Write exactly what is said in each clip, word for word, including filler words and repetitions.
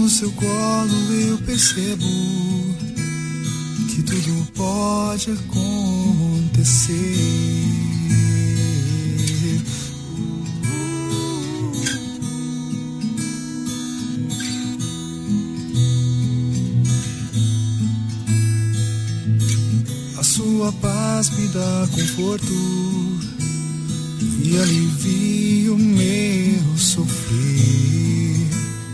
no seu colo eu percebo que tudo pode acontecer. A sua paz me dá conforto e alivia o meu sofrer.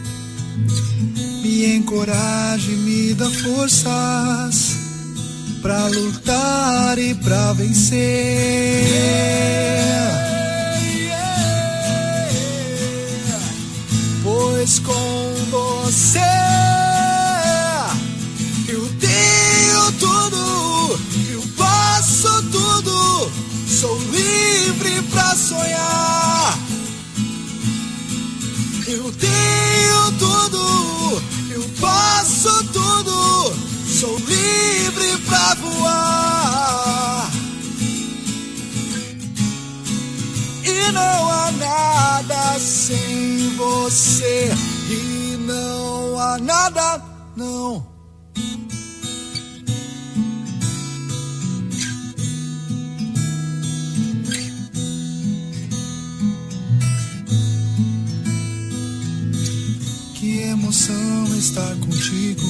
Me encoraja e me dá forças pra lutar e pra vencer. Pois com você eu tenho tudo, eu posso tudo, sou livre pra sonhar. Eu tenho tudo, eu posso tudo, sou livre pra voar. E não há nada sem você, e não há nada, não. Que emoção estar contigo,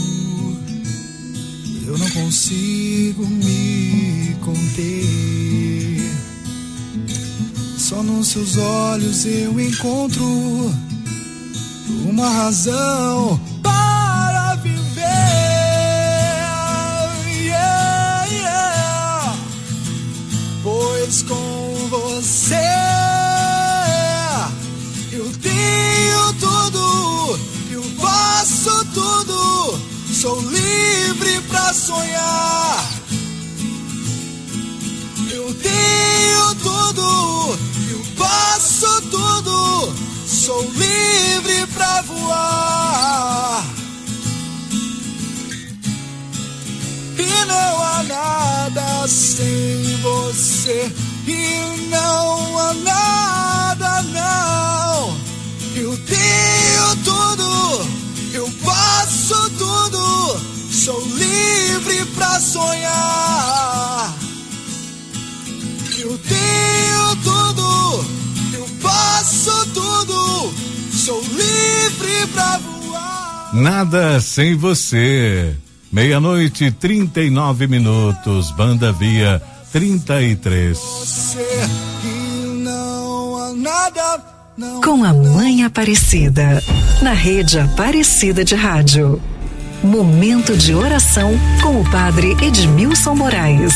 eu não consigo me conter. Só nos seus olhos eu encontro uma razão para viver. Yeah, yeah. Pois com você eu tenho tudo, eu posso tudo, sou livre pra sonhar. Eu tenho tudo, eu posso tudo, sou livre pra voar. E não há nada sem você, e não há nada, não. Eu tenho tudo, eu posso tudo, sou livre pra sonhar. Eu tenho tudo, eu posso tudo, sou livre pra voar. Nada sem você. Meia-noite, trinta e nove minutos, Banda Via trinta e três. Você e não há nada, não. Com a Mãe Aparecida, na Rede Aparecida de Rádio. Momento de oração com o Padre Edmilson Moraes.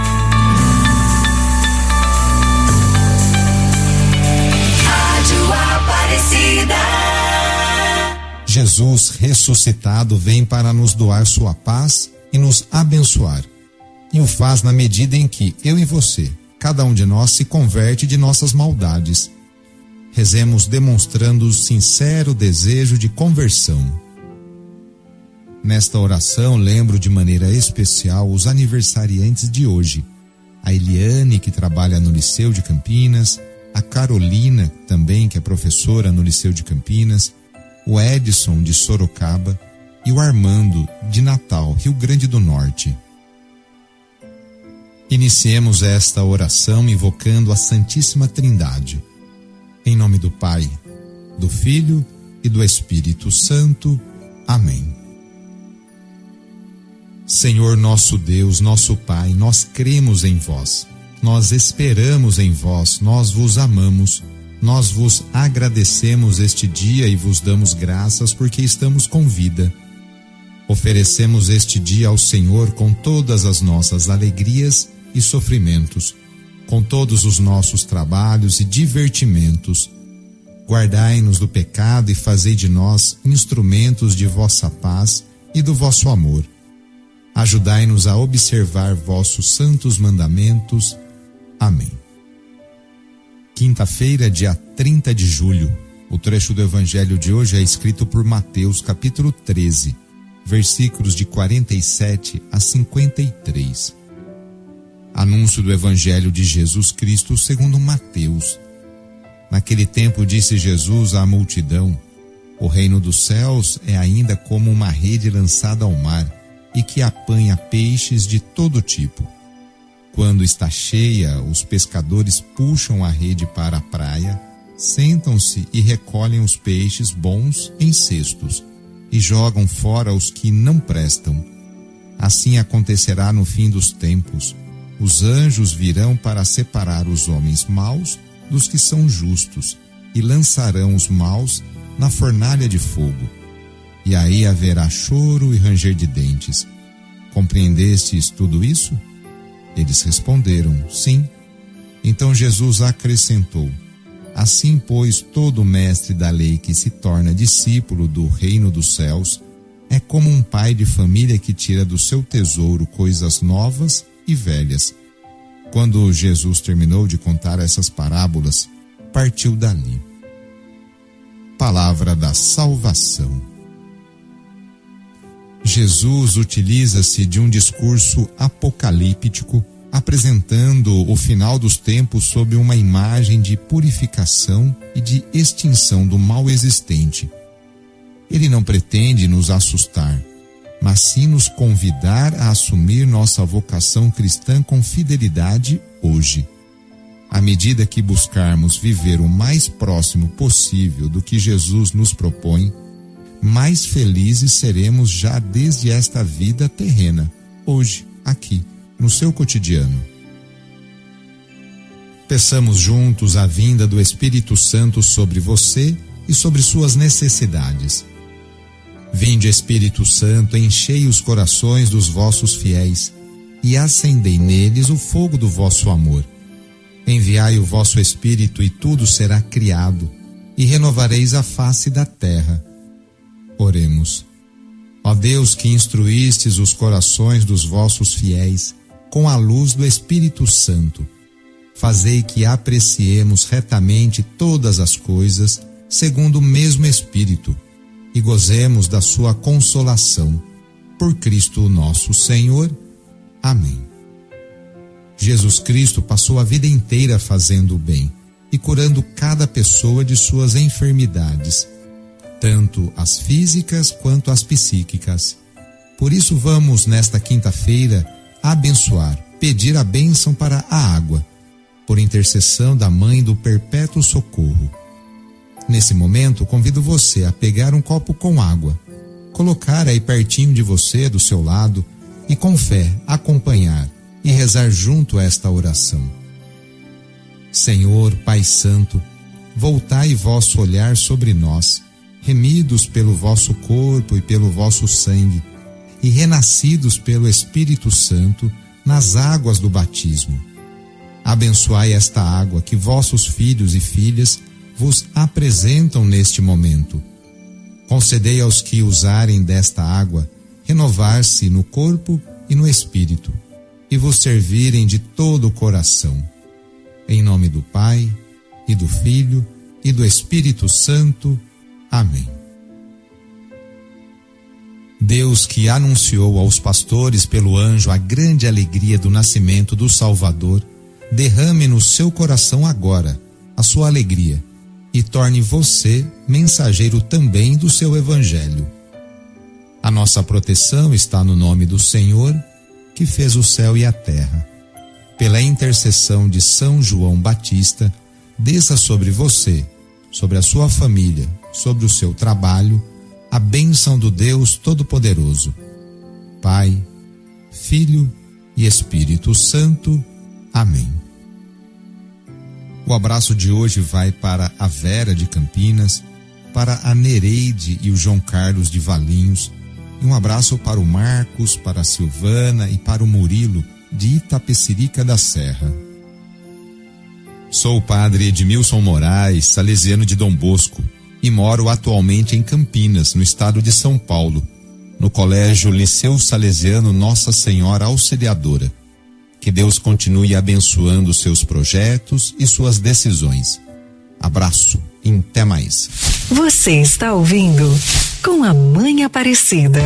Rádio Aparecida. Jesus ressuscitado vem para nos doar sua paz e nos abençoar. E o faz na medida em que eu e você, cada um de nós, se converte de nossas maldades. Rezemos demonstrando o sincero desejo de conversão. Nesta oração, lembro de maneira especial os aniversariantes de hoje. A Eliane, que trabalha no Liceu de Campinas, a Carolina, também, que é professora no Liceu de Campinas, o Edson, de Sorocaba, e o Armando, de Natal, Rio Grande do Norte. Iniciemos esta oração invocando a Santíssima Trindade. Em nome do Pai, do Filho e do Espírito Santo. Amém. Senhor nosso Deus, nosso Pai, nós cremos em vós, nós esperamos em vós, nós vos amamos, nós vos agradecemos este dia e vos damos graças porque estamos com vida. Oferecemos este dia ao Senhor com todas as nossas alegrias e sofrimentos, com todos os nossos trabalhos e divertimentos. Guardai-nos do pecado e fazei de nós instrumentos de vossa paz e do vosso amor. Ajudai-nos a observar vossos santos mandamentos. Amém. Quinta-feira, dia trinta de julho. O trecho do Evangelho de hoje é escrito por Mateus, capítulo treze, versículos de quarenta e sete a cinquenta e três. Anúncio do Evangelho de Jesus Cristo segundo Mateus. Naquele tempo disse Jesus à multidão: O reino dos céus é ainda como uma rede lançada ao mar e que apanha peixes de todo tipo. Quando está cheia, os pescadores puxam a rede para a praia, sentam-se e recolhem os peixes bons em cestos e jogam fora os que não prestam. Assim acontecerá no fim dos tempos. Os anjos virão para separar os homens maus dos que são justos e lançarão os maus na fornalha de fogo. E aí haverá choro e ranger de dentes. Compreendestes tudo isso? Eles responderam, sim. Então Jesus acrescentou, assim, pois, todo mestre da lei que se torna discípulo do reino dos céus é como um pai de família que tira do seu tesouro coisas novas e velhas. Quando Jesus terminou de contar essas parábolas, partiu dali. Palavra da salvação. Jesus utiliza-se de um discurso apocalíptico, apresentando o final dos tempos sob uma imagem de purificação e de extinção do mal existente. Ele não pretende nos assustar, mas sim nos convidar a assumir nossa vocação cristã com fidelidade hoje. À medida que buscarmos viver o mais próximo possível do que Jesus nos propõe, mais felizes seremos já desde esta vida terrena, hoje, aqui, no seu cotidiano. Peçamos juntos a vinda do Espírito Santo sobre você e sobre suas necessidades. Vinde, Espírito Santo, enchei os corações dos vossos fiéis e acendei neles o fogo do vosso amor. Enviai o vosso Espírito e tudo será criado, e renovareis a face da terra. Oremos. Ó Deus, que instruístes os corações dos vossos fiéis com a luz do Espírito Santo, fazei que apreciemos retamente todas as coisas segundo o mesmo Espírito e gozemos da sua consolação. Por Cristo nosso Senhor. Amém. Jesus Cristo passou a vida inteira fazendo o bem e curando cada pessoa de suas enfermidades, tanto as físicas quanto as psíquicas. Por isso vamos, nesta quinta-feira, abençoar, pedir a bênção para a água, por intercessão da Mãe do Perpétuo Socorro. Nesse momento, convido você a pegar um copo com água, colocar aí pertinho de você, do seu lado, e com fé acompanhar e rezar junto a esta oração. Senhor, Pai Santo, voltai vosso olhar sobre nós, remidos pelo vosso corpo e pelo vosso sangue, e renascidos pelo Espírito Santo nas águas do batismo. Abençoai esta água que vossos filhos e filhas vos apresentam neste momento. Concedei aos que usarem desta água renovar-se no corpo e no espírito, e vos servirem de todo o coração. Em nome do Pai, e do Filho, e do Espírito Santo. Amém. Deus, que anunciou aos pastores pelo anjo a grande alegria do nascimento do Salvador, derrame no seu coração agora a sua alegria e torne você mensageiro também do seu evangelho. A nossa proteção está no nome do Senhor, que fez o céu e a terra. Pela intercessão de São João Batista, desça sobre você, sobre a sua família, sobre o seu trabalho, a bênção do Deus Todo-Poderoso, Pai, Filho e Espírito Santo. Amém. O abraço de hoje vai para a Vera de Campinas, para a Nereide e o João Carlos de Valinhos, e um abraço para o Marcos, para a Silvana e para o Murilo de Itapecerica da Serra. Sou o padre Edmilson Moraes, salesiano de Dom Bosco, e moro atualmente em Campinas, no estado de São Paulo, no Colégio Liceu Salesiano Nossa Senhora Auxiliadora. Que Deus continue abençoando seus projetos e suas decisões. Abraço e até mais. Você está ouvindo Com a Mãe Aparecida.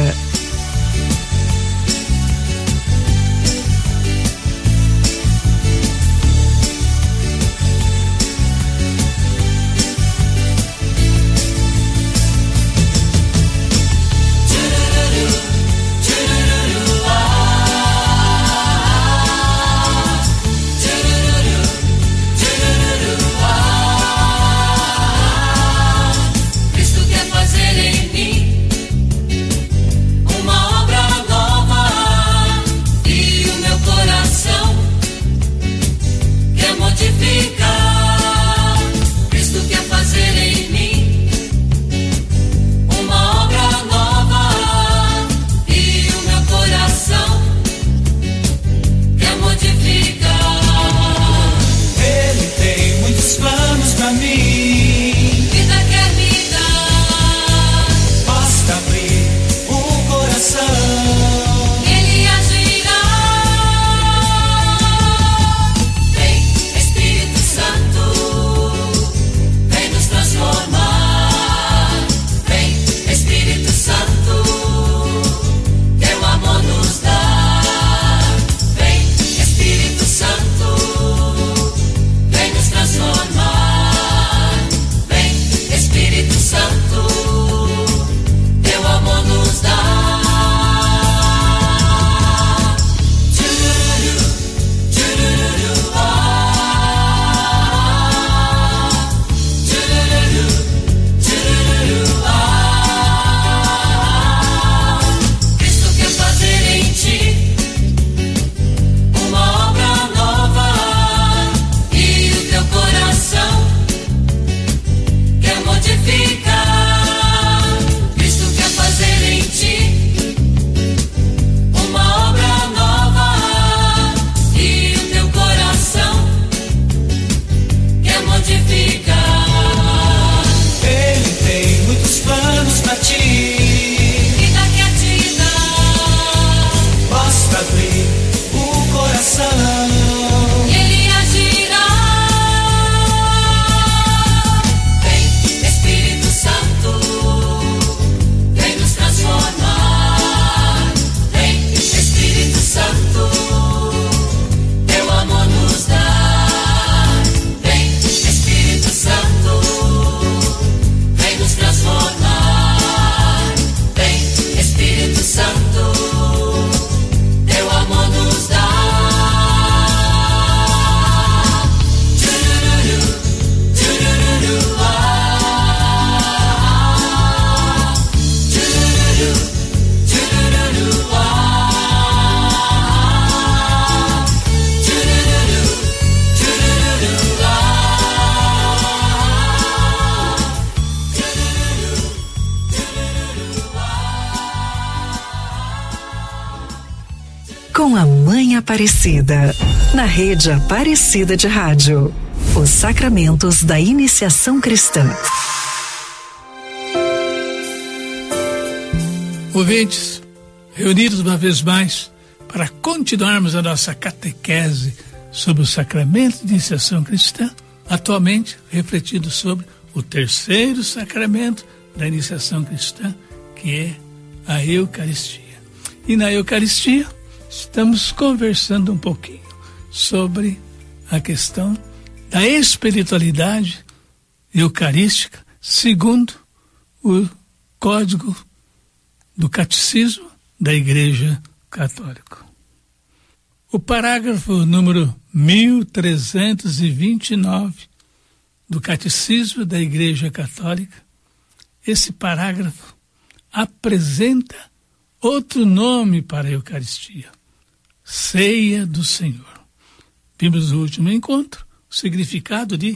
com a Mãe Aparecida, na Rede Aparecida de Rádio. Os sacramentos da iniciação cristã. Ouvintes, reunidos uma vez mais para continuarmos a nossa catequese sobre o sacramento de iniciação cristã, atualmente refletindo sobre o terceiro sacramento da iniciação cristã, que é a Eucaristia. E na Eucaristia estamos conversando um pouquinho sobre a questão da espiritualidade eucarística segundo o código do Catecismo da Igreja Católica. O parágrafo número mil trezentos e vinte e nove do Catecismo da Igreja Católica, esse parágrafo apresenta outro nome para a Eucaristia: Ceia do Senhor. Vimos no último encontro o significado de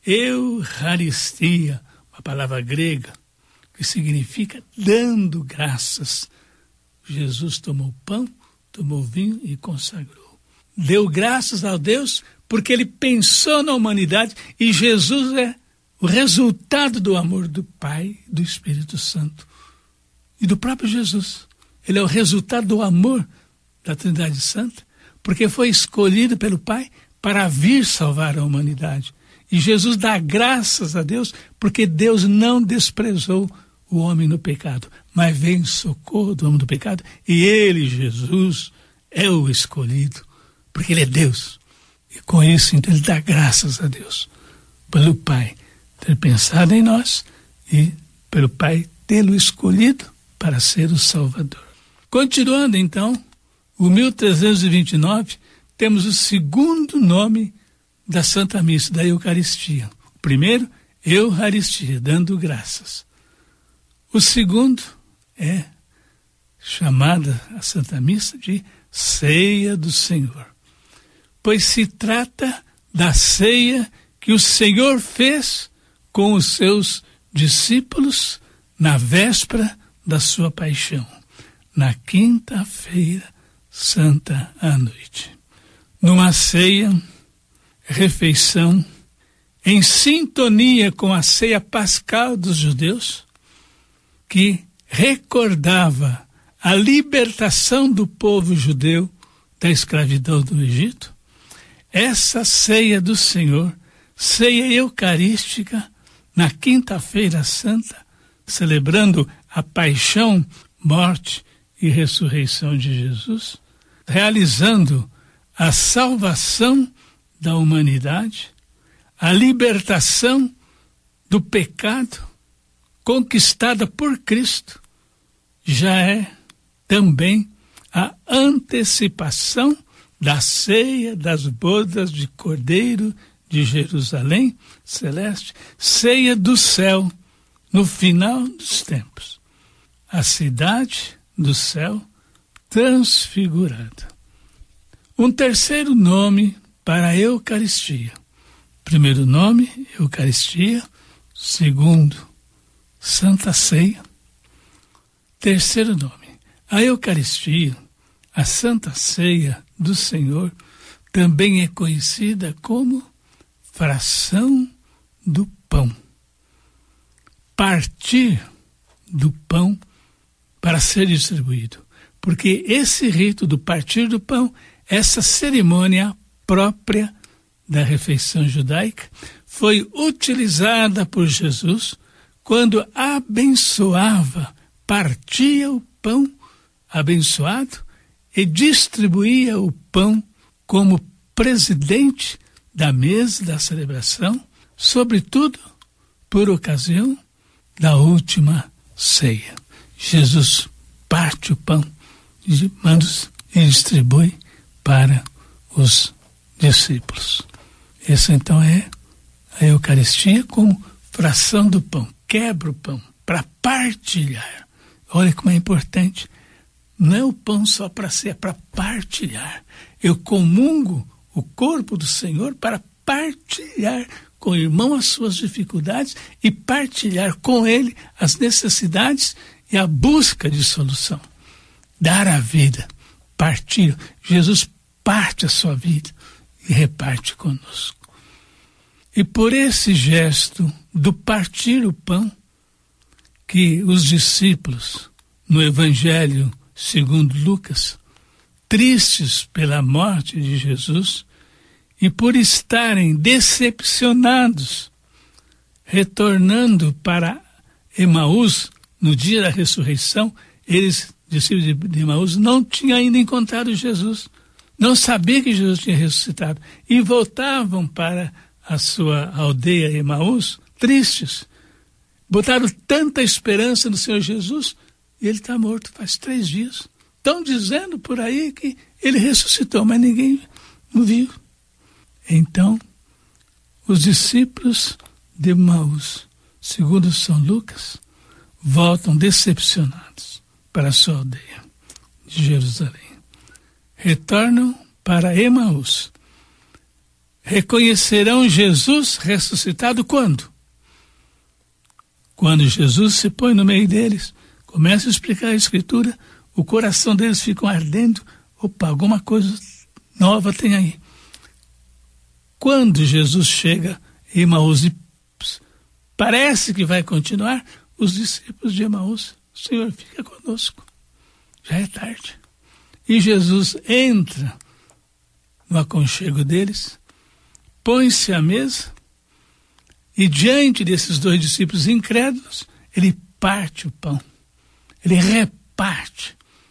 Eucaristia, uma palavra grega que significa dando graças. Jesus tomou pão, tomou vinho e consagrou. Deu graças a Deus porque ele pensou na humanidade, e Jesus é o resultado do amor do Pai, do Espírito Santo e do próprio Jesus. Ele é o resultado do amor da Trindade Santa, porque foi escolhido pelo Pai para vir salvar a humanidade. E Jesus dá graças a Deus porque Deus não desprezou o homem no pecado, mas veio em socorro do homem do pecado, e ele, Jesus, é o escolhido, porque ele é Deus. E com isso, então, ele dá graças a Deus pelo Pai ter pensado em nós e pelo Pai tê-lo escolhido para ser o Salvador. Continuando, então, o mil trezentos e vinte e nove, temos o segundo nome da Santa Missa, da Eucaristia. O primeiro, Eucaristia, dando graças. O segundo é chamada a Santa Missa de Ceia do Senhor, pois se trata da ceia que o Senhor fez com os seus discípulos na véspera da sua paixão, na quinta-feira santa à noite. Numa ceia, refeição, em sintonia com a ceia pascal dos judeus, que recordava a libertação do povo judeu da escravidão do Egito, essa ceia do Senhor, ceia eucarística, na quinta-feira santa, celebrando a paixão, morte e ressurreição de Jesus, realizando a salvação da humanidade, a libertação do pecado conquistada por Cristo, já é também a antecipação da ceia das bodas de Cordeiro de Jerusalém celeste, ceia do céu no final dos tempos, a cidade do céu transfigurada. Um terceiro nome para a Eucaristia. Primeiro nome, Eucaristia. Segundo, Santa Ceia. Terceiro nome, a Eucaristia, a Santa Ceia do Senhor, também é conhecida como fração do pão. Partir do pão para ser distribuído. Porque esse rito do partir do pão, essa cerimônia própria da refeição judaica, foi utilizada por Jesus quando abençoava, partia o pão abençoado e distribuía o pão como presidente da mesa da celebração, sobretudo por ocasião da última ceia. Jesus parte o pão e manda e distribui para os discípulos. Essa então é a Eucaristia como fração do pão. Quebra o pão para partilhar. Olha como é importante. Não é o pão só para ser, é para partilhar. Eu comungo o corpo do Senhor para partilhar com o irmão as suas dificuldades e partilhar com ele as necessidades e a busca de solução. Dar a vida partir. Jesus parte a sua vida e reparte conosco. E por esse gesto do partir o pão, que os discípulos, no Evangelho segundo Lucas, tristes pela morte de Jesus e por estarem decepcionados, retornando para Emaús no dia da ressurreição, eles, discípulos de Emaús, não tinham ainda encontrado Jesus, não sabiam que Jesus tinha ressuscitado e voltavam para a sua aldeia Emaús tristes. Botaram tanta esperança no Senhor Jesus e ele está morto faz três dias. Estão dizendo por aí que ele ressuscitou, mas ninguém o viu. Então, os discípulos de Emaús, segundo São Lucas, voltam decepcionados para a sua aldeia de Jerusalém. Retornam para Emaús. Reconhecerão Jesus ressuscitado quando? Quando Jesus se põe no meio deles, começa a explicar a Escritura, o coração deles fica ardendo. Opa, alguma coisa nova tem aí. Quando Jesus chega em Emaús e parece que vai continuar, os discípulos de Emaús, Senhor, fica conosco, já é tarde. E Jesus entra no aconchego deles, põe-se à mesa e diante desses dois discípulos incrédulos, ele parte o pão, ele reparte.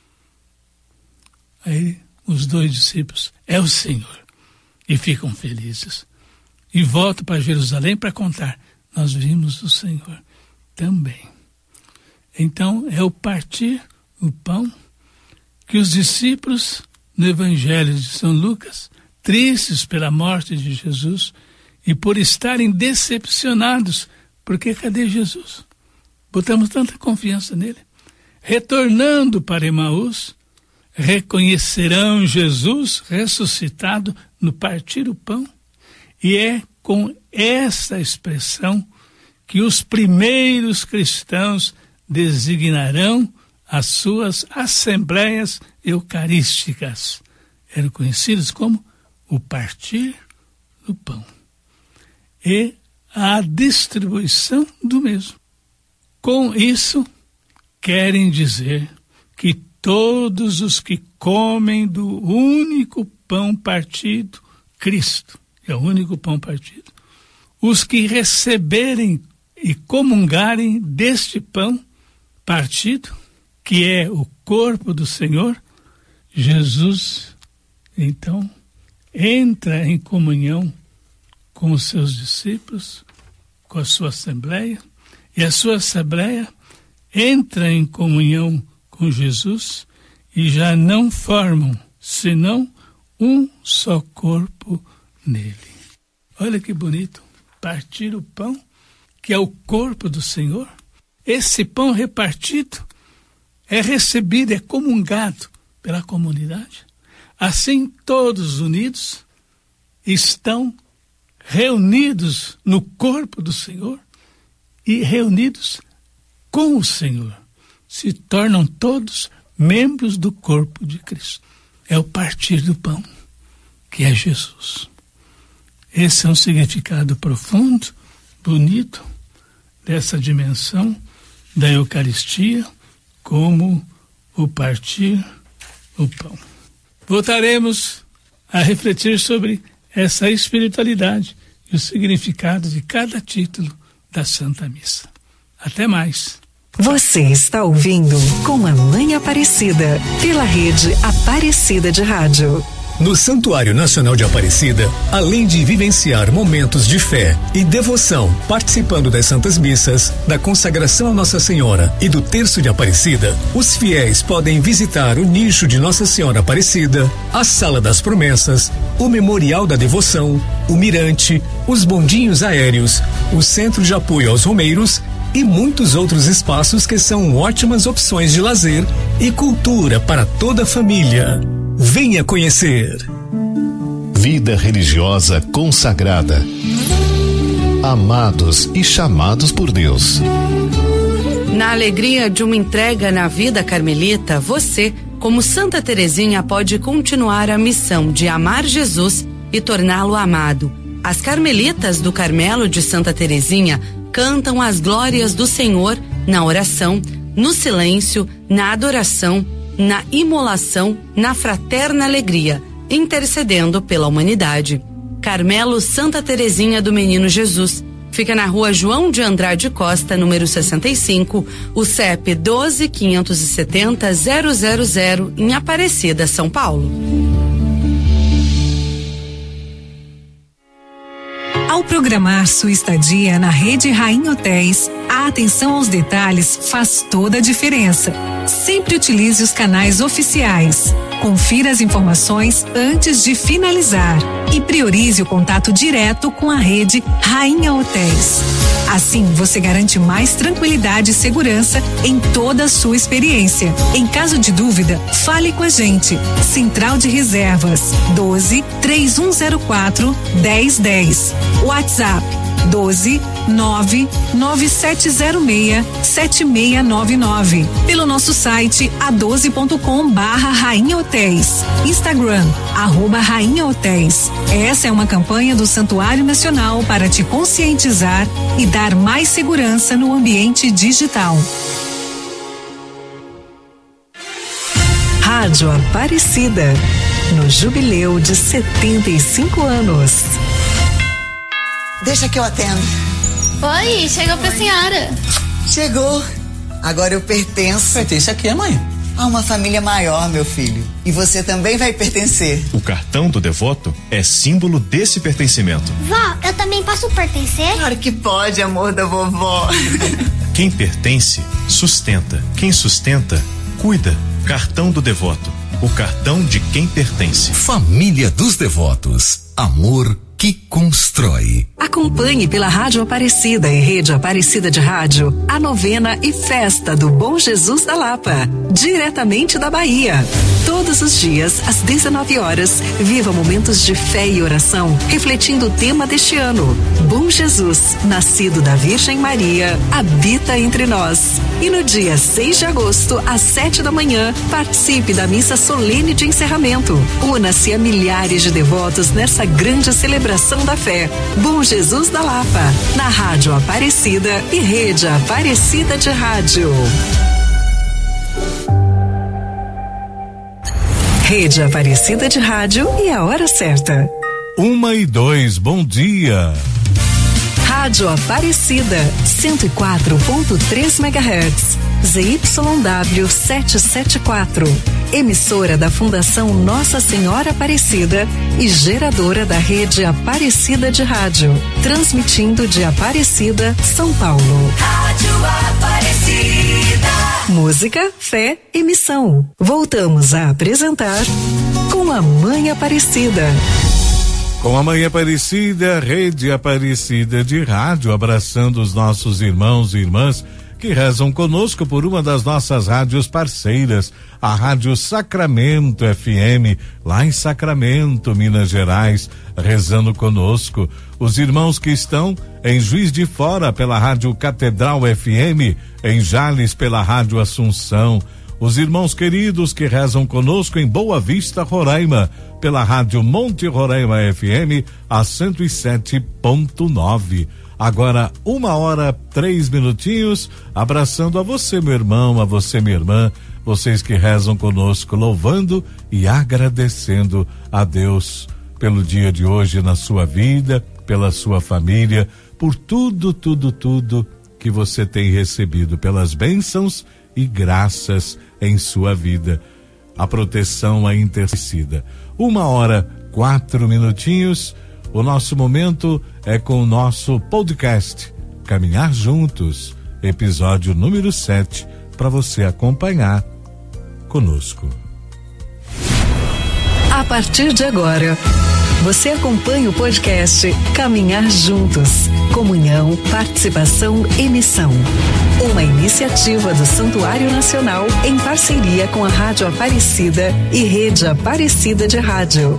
Aí os dois discípulos, é o Senhor, e ficam felizes. E voltam para Jerusalém para contar, nós vimos o Senhor também. Então é o partir o pão que os discípulos no Evangelho de São Lucas, tristes pela morte de Jesus e por estarem decepcionados, porque cadê Jesus? Botamos tanta confiança nele. Retornando para Emaús, reconhecerão Jesus ressuscitado no partir o pão, e é com essa expressão que os primeiros cristãos designarão as suas assembleias eucarísticas. Eram conhecidos como o partir do pão e a distribuição do mesmo. Com isso, querem dizer que todos os que comem do único pão partido, Cristo, é o único pão partido, os que receberem e comungarem deste pão partido, que é o corpo do Senhor, Jesus, então, entra em comunhão com os seus discípulos, com a sua assembleia, e a sua assembleia entra em comunhão com Jesus e já não formam, senão um só corpo nele. Olha que bonito, partir o pão, que é o corpo do Senhor. Esse pão repartido é recebido, é comungado pela comunidade. Assim, todos unidos estão reunidos no corpo do Senhor e reunidos com o Senhor. Se tornam todos membros do corpo de Cristo. É o partir do pão, que é Jesus. Esse é um significado profundo, bonito, dessa dimensão da Eucaristia, como o partir o pão. Voltaremos a refletir sobre essa espiritualidade e o significado de cada título da Santa Missa. Até mais. Você está ouvindo Com a Mãe Aparecida, pela rede Aparecida de Rádio. No Santuário Nacional de Aparecida, além de vivenciar momentos de fé e devoção, participando das Santas Missas, da consagração a Nossa Senhora e do Terço de Aparecida, os fiéis podem visitar o nicho de Nossa Senhora Aparecida, a Sala das Promessas, o Memorial da Devoção, o Mirante, os bondinhos aéreos, o Centro de Apoio aos Romeiros e muitos outros espaços que são ótimas opções de lazer e cultura para toda a família. Venha conhecer. Vida religiosa consagrada. Amados e chamados por Deus. Na alegria de uma entrega na vida carmelita, você como Santa Teresinha pode continuar a missão de amar Jesus e torná-lo amado. As carmelitas do Carmelo de Santa Teresinha cantam as glórias do Senhor na oração, no silêncio, na adoração, na imolação, na fraterna alegria, intercedendo pela humanidade. Carmelo Santa Teresinha do Menino Jesus. Fica na rua João de Andrade Costa, número sessenta e cinco, o C E P doze, quinhentos e setenta, zero zero zero, em Aparecida, São Paulo. Ao programar sua estadia na Rede Rainha Hotéis, a atenção aos detalhes faz toda a diferença. Sempre utilize os canais oficiais. Confira as informações antes de finalizar e priorize o contato direto com a Rede Rainha Hotéis. Assim, você garante mais tranquilidade e segurança em toda a sua experiência. Em caso de dúvida, fale com a gente. Central de Reservas doze, três um zero quatro, dez dez. WhatsApp doze, nove nove sete zero seis, sete seis nove nove. Pelo nosso site a doze ponto com barra Rainha Hotéis. Instagram, arroba Rainha Hotéis. Essa é uma campanha do Santuário Nacional para te conscientizar e dar mais segurança no ambiente digital. Rádio Aparecida, no jubileu de setenta e cinco anos. Deixa que eu atendo. Oi, chegou pra senhora. Chegou. Agora eu pertenço. Pertence a quê, mãe? A uma família maior, meu filho. E você também vai pertencer. O cartão do devoto é símbolo desse pertencimento. Vó, eu também posso pertencer? Claro que pode, amor da vovó. Quem pertence, sustenta. Quem sustenta, cuida. Cartão do devoto. O cartão de quem pertence. Família dos Devotos. Amor que constrói. Acompanhe pela Rádio Aparecida e Rede Aparecida de Rádio a novena e festa do Bom Jesus da Lapa, diretamente da Bahia. Todos os dias, às dezenove horas, viva momentos de fé e oração, refletindo o tema deste ano. Bom Jesus, nascido da Virgem Maria, habita entre nós. E no dia seis de agosto, às sete da manhã, participe da missa solene de encerramento. Una-se a milhares de devotos nessa grande celebração da fé. Bom Jesus da Lapa, na Rádio Aparecida e Rede Aparecida de Rádio. Rede Aparecida de Rádio e a hora certa. Uma e dois, bom dia. Rádio Aparecida, cento e quatro ponto três megahertz, Z Y W setecentos e setenta e quatro. Emissora da Fundação Nossa Senhora Aparecida e geradora da Rede Aparecida de Rádio. Transmitindo de Aparecida, São Paulo. Rádio Aparecida. Música, fé e missão. Voltamos a apresentar Com a Mãe Aparecida. Com a Mãe Aparecida, Rede Aparecida de Rádio, abraçando os nossos irmãos e irmãs que rezam conosco por uma das nossas rádios parceiras, a Rádio Sacramento F M, lá em Sacramento, Minas Gerais, rezando conosco. Os irmãos que estão em Juiz de Fora pela Rádio Catedral F M, em Jales pela Rádio Assunção. Os irmãos queridos que rezam conosco em Boa Vista, Roraima, pela Rádio Monte Roraima F M, a cento e sete ponto nove. Agora, uma hora, três minutinhos, abraçando a você, meu irmão, a você, minha irmã, vocês que rezam conosco, louvando e agradecendo a Deus pelo dia de hoje na sua vida, pela sua família, por tudo, tudo, tudo que você tem recebido, pelas bênçãos e graças em sua vida. A proteção, a intercedida. Uma hora, quatro minutinhos. O nosso momento é com o nosso podcast Caminhar Juntos, episódio número sete, para você acompanhar conosco. A partir de agora, você acompanha o podcast Caminhar Juntos, comunhão, participação e missão. Uma iniciativa do Santuário Nacional em parceria com a Rádio Aparecida e Rede Aparecida de Rádio.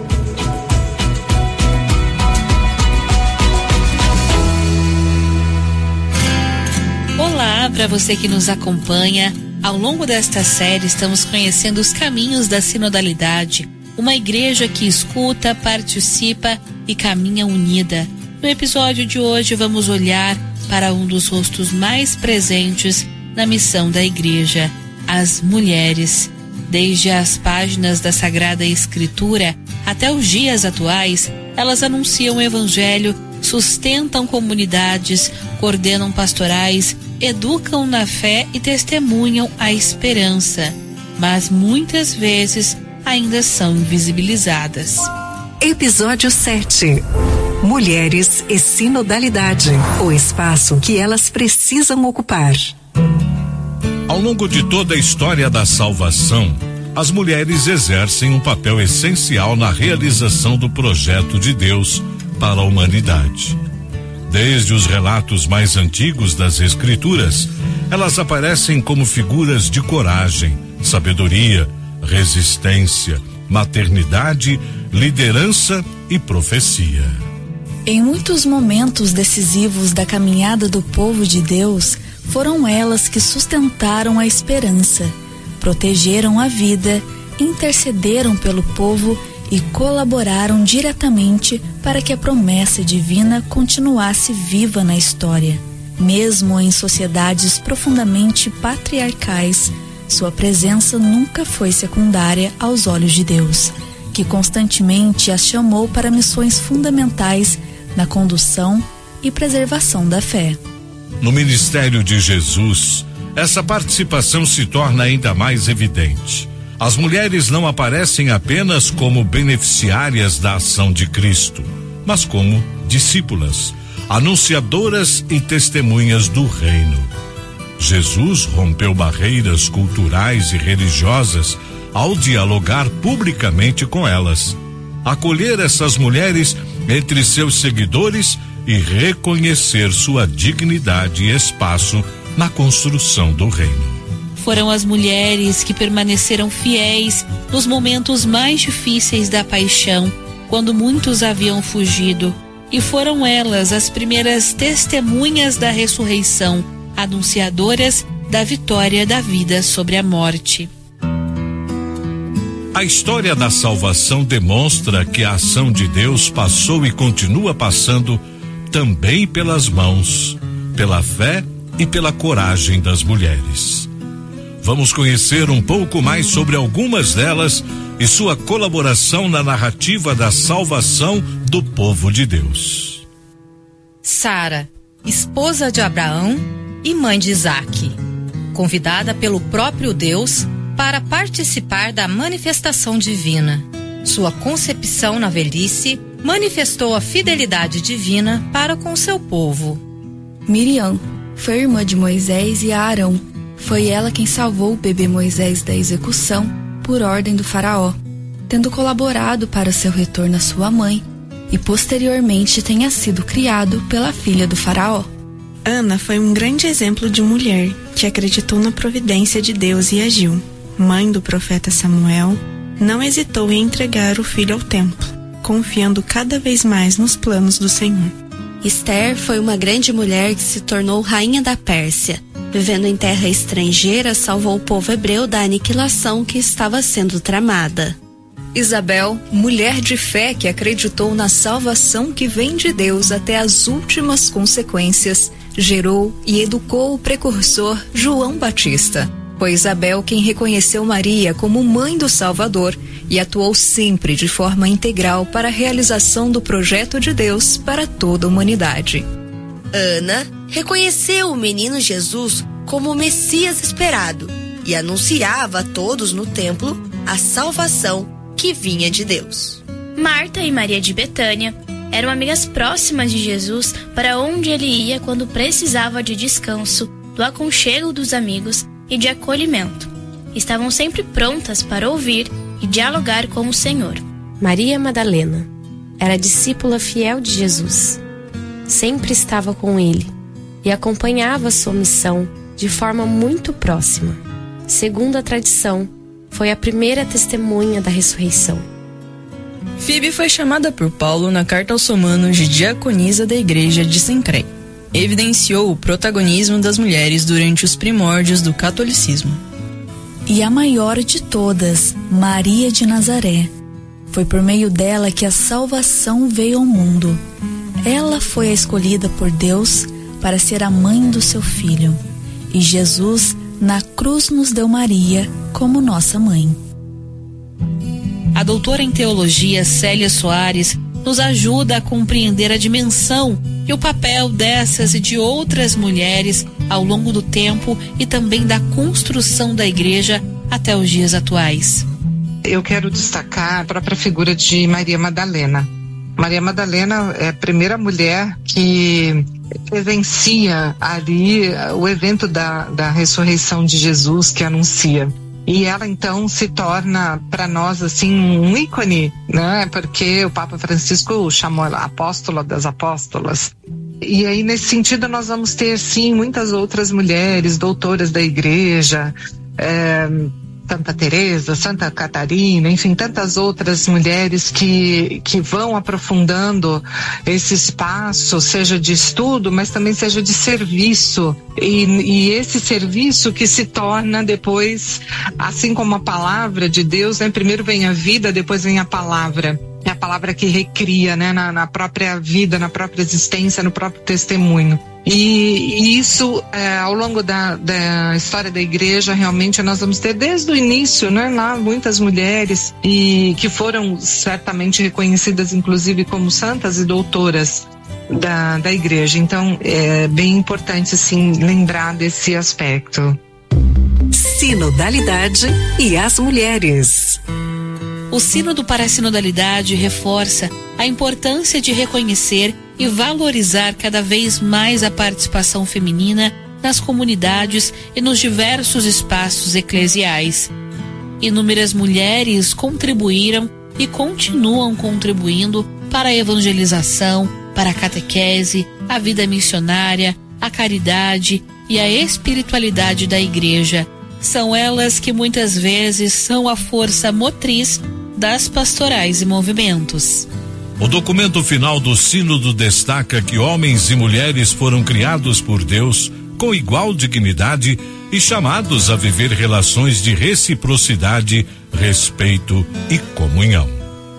Olá, para você que nos acompanha Ao longo desta série, estamos conhecendo os caminhos da sinodalidade, uma igreja que escuta, participa e caminha unida. No episódio de hoje, vamos olhar para um dos rostos mais presentes na missão da igreja, as mulheres. Desde as páginas da Sagrada Escritura até os dias atuais, elas anunciam o Evangelho, sustentam comunidades, coordenam pastorais, educam na fé e testemunham a esperança, mas muitas vezes ainda são invisibilizadas. Episódio sete. Mulheres e sinodalidade, o espaço que elas precisam ocupar. Ao longo de toda a história da salvação, as mulheres exercem um papel essencial na realização do projeto de Deus para a humanidade. Desde os relatos mais antigos das Escrituras, elas aparecem como figuras de coragem, sabedoria, resistência, maternidade, liderança e profecia. Em muitos momentos decisivos da caminhada do povo de Deus, foram elas que sustentaram a esperança, protegeram a vida, intercederam pelo povo e colaboraram diretamente para que a promessa divina continuasse viva na história. Mesmo em sociedades profundamente patriarcais, sua presença nunca foi secundária aos olhos de Deus, que constantemente as chamou para missões fundamentais na condução e preservação da fé. No ministério de Jesus, essa participação se torna ainda mais evidente. As mulheres não aparecem apenas como beneficiárias da ação de Cristo, mas como discípulas, anunciadoras e testemunhas do reino. Jesus rompeu barreiras culturais e religiosas ao dialogar publicamente com elas, acolher essas mulheres entre seus seguidores e reconhecer sua dignidade e espaço na construção do reino. Foram as mulheres que permaneceram fiéis nos momentos mais difíceis da paixão, quando muitos haviam fugido, e foram elas as primeiras testemunhas da ressurreição, anunciadoras da vitória da vida sobre a morte. A história da salvação demonstra que a ação de Deus passou e continua passando também pelas mãos, pela fé e pela coragem das mulheres. Vamos conhecer um pouco mais sobre algumas delas e sua colaboração na narrativa da salvação do povo de Deus. Sara, esposa de Abraão e mãe de Isaque, convidada pelo próprio Deus para participar da manifestação divina. Sua concepção na velhice manifestou a fidelidade divina para com seu povo. Miriam foi irmã de Moisés e Arão. Foi ela quem salvou o bebê Moisés da execução por ordem do faraó, tendo colaborado para seu retorno à sua mãe e posteriormente tenha sido criado pela filha do faraó. Ana foi um grande exemplo de mulher que acreditou na providência de Deus e agiu. Mãe do profeta Samuel, não hesitou em entregar o filho ao templo, confiando cada vez mais nos planos do Senhor. Esther foi uma grande mulher que se tornou rainha da Pérsia. Vivendo em terra estrangeira, salvou o povo hebreu da aniquilação que estava sendo tramada. Isabel, mulher de fé que acreditou na salvação que vem de Deus até as últimas consequências, gerou e educou o precursor João Batista. Foi Isabel quem reconheceu Maria como mãe do Salvador e atuou sempre de forma integral para a realização do projeto de Deus para toda a humanidade. Ana reconheceu o menino Jesus como o Messias esperado e anunciava a todos no templo a salvação que vinha de Deus. Marta e Maria de Betânia eram amigas próximas de Jesus para onde ele ia quando precisava de descanso, do aconchego dos amigos e de acolhimento. Estavam sempre prontas para ouvir e dialogar com o Senhor. Maria Madalena era discípula fiel de Jesus. Sempre estava com ele e acompanhava sua missão de forma muito próxima. Segundo a tradição, foi a primeira testemunha da ressurreição. Fíbe foi chamada por Paulo na carta aos Romanos de diaconisa da igreja de Sincreia. Evidenciou o protagonismo das mulheres durante os primórdios do catolicismo. e a maior de todas, Maria de Nazaré. Foi por meio dela que a salvação veio ao mundo. Ela foi a escolhida por Deus para ser a mãe do seu filho. E Jesus, na cruz, nos deu Maria como nossa mãe. A doutora em teologia Célia Soares nos ajuda a compreender a dimensão e o papel dessas e de outras mulheres ao longo do tempo e também da construção da igreja até os dias atuais. Eu quero destacar a própria figura de Maria Madalena. Maria Madalena é a primeira mulher que presencia ali o evento da, da ressurreição de Jesus, que anuncia. E ela então se torna para nós assim um ícone, né? Porque o Papa Francisco chamou ela apóstola das apóstolas. E aí nesse sentido nós vamos ter sim muitas outras mulheres, doutoras da igreja, é, Santa Teresa, Santa Catarina, enfim, tantas outras mulheres que, que vão aprofundando esse espaço, seja de estudo, mas também seja de serviço. E, e esse serviço que se torna depois, assim como a palavra de Deus, né? Primeiro vem a vida, depois vem a palavra. É a palavra que recria, né? Na, na própria vida, na própria existência, no próprio testemunho. E, e isso, é, ao longo da, da história da igreja, realmente nós vamos ter desde o início, né? Lá muitas mulheres e que foram certamente reconhecidas, inclusive, como santas e doutoras da, da igreja. Então, é bem importante, sim, lembrar desse aspecto. Sinodalidade e as mulheres. O Sínodo para a Sinodalidade reforça a importância de reconhecer e valorizar cada vez mais a participação feminina nas comunidades e nos diversos espaços eclesiais. Inúmeras mulheres contribuíram e continuam contribuindo para a evangelização, para a catequese, a vida missionária, a caridade e a espiritualidade da Igreja. São elas que muitas vezes são a força motriz das pastorais e movimentos. O documento final do Sínodo destaca que homens e mulheres foram criados por Deus com igual dignidade e chamados a viver relações de reciprocidade, respeito e comunhão.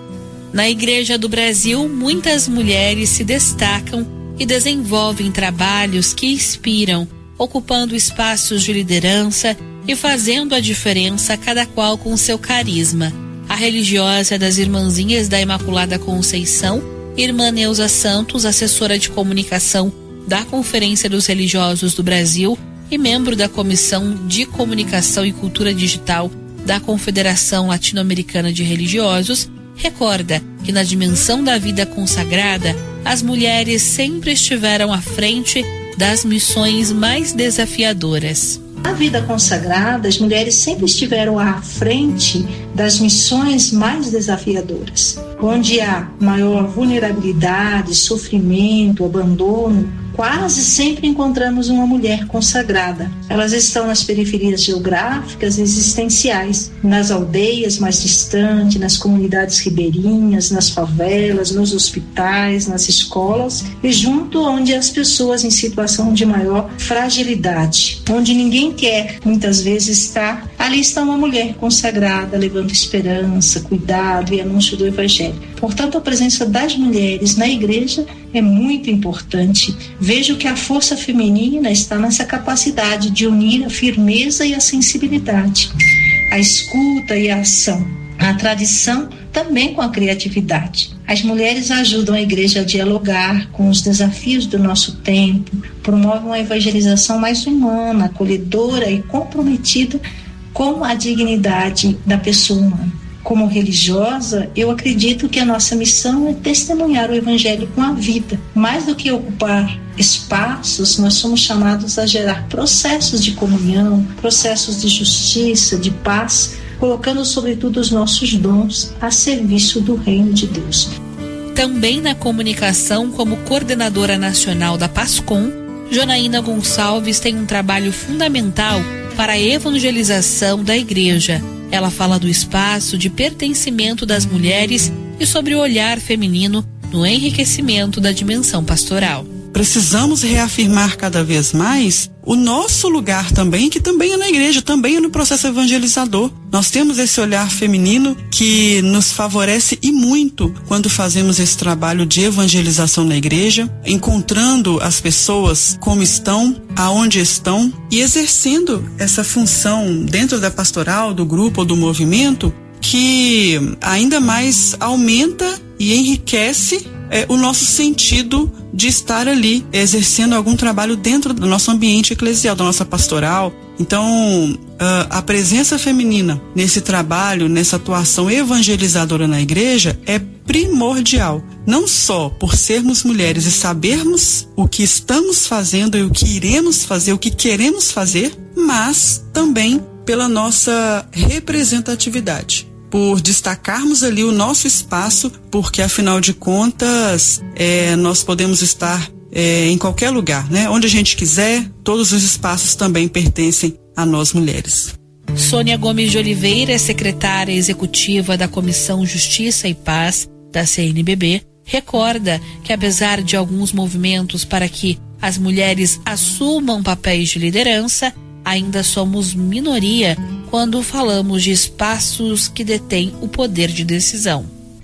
Na Igreja do Brasil, muitas mulheres se destacam e desenvolvem trabalhos que inspiram, ocupando espaços de liderança e fazendo a diferença, cada qual com seu carisma. A religiosa das Irmãzinhas da Imaculada Conceição, Irmã Neuza Santos, assessora de comunicação da Conferência dos Religiosos do Brasil e membro da Comissão de Comunicação e Cultura Digital da Confederação Latino-Americana de Religiosos, recorda que na dimensão da vida consagrada, as mulheres sempre estiveram à frente das missões mais desafiadoras. Na vida consagrada, as mulheres sempre estiveram à frente das missões mais desafiadoras, onde há maior vulnerabilidade, sofrimento, abandono. Quase sempre encontramos uma mulher consagrada. Elas estão nas periferias geográficas e existenciais, nas aldeias mais distantes, nas comunidades ribeirinhas, nas favelas, nos hospitais, nas escolas e junto onde as pessoas em situação de maior fragilidade, onde ninguém quer muitas vezes estar. Ali está uma mulher consagrada, levando esperança, cuidado e anúncio do Evangelho. Portanto, a presença das mulheres na igreja é muito importante. Vejo que a força feminina está nessa capacidade de unir a firmeza e a sensibilidade, a escuta e a ação, a tradição também com a criatividade. As mulheres ajudam a igreja a dialogar com os desafios do nosso tempo, promovem uma evangelização mais humana, acolhedora e comprometida com a dignidade da pessoa humana. Como religiosa, eu acredito que a nossa missão é testemunhar o Evangelho com a vida. Mais do que ocupar espaços, nós somos chamados a gerar processos de comunhão, processos de justiça, de paz, colocando sobretudo os nossos dons a serviço do reino de Deus. Também na comunicação, como coordenadora nacional da PASCOM, Janaína Gonçalves tem um trabalho fundamental para a evangelização da igreja. Ela fala do espaço de pertencimento das mulheres e sobre o olhar feminino no enriquecimento da dimensão pastoral. precisamos reafirmar cada vez mais o nosso lugar também, que também é na igreja, também é no processo evangelizador. Nós temos esse olhar feminino que nos favorece e muito quando fazemos esse trabalho de evangelização na igreja, encontrando as pessoas como estão, aonde estão e exercendo essa função dentro da pastoral, do grupo ou do movimento, que ainda mais aumenta e enriquece é, o nosso sentido de estar ali, exercendo algum trabalho dentro do nosso ambiente eclesial, da nossa pastoral. Então, a presença feminina nesse trabalho, nessa atuação evangelizadora na igreja é primordial. Não só por sermos mulheres e sabermos o que estamos fazendo e o que iremos fazer, o que queremos fazer, mas também pela nossa representatividade, por destacarmos ali o nosso espaço, porque afinal de contas é, nós podemos estar é, em qualquer lugar, né? Onde a gente quiser, todos os espaços também pertencem a nós mulheres. Sônia Gomes de Oliveira é secretária executiva da Comissão Justiça e Paz da C N B B, recorda que apesar de alguns movimentos para que as mulheres assumam papéis de liderança, ainda somos minoria quando falamos de espaços que detêm o poder de decisão.